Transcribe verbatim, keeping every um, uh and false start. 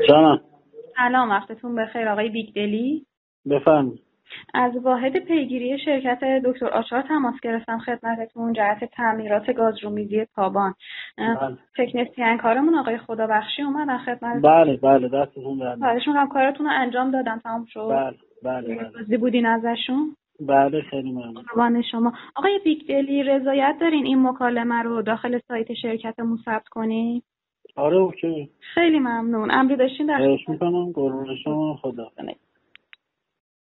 جانم. سلام، وقتتون بخیر آقای بیگدلی. بفرمایید. از واحد پیگیری شرکت دکتر آچار تماس گرفتم خدمتتون جهت تعمیرات گازرومیزی تابان. بله تکنسین کارمون آقای خدابخشی اومدن خدمتتون. بله بله دستتون درد نکنه. خواهش می‌کنم کارتون رو انجام دادم، تمام شد. بله بله بله راضی بودین ازشون؟ بله خیلی ممنون. قربان شما. آقای بیگدلی رضایت دارین این مکالمه رو داخل سایت شرکتمون ثبت کنین؟ آره اوکی. خیلی ممنون. امری داشتین در خواهش میکنم. قربون شما. خدا.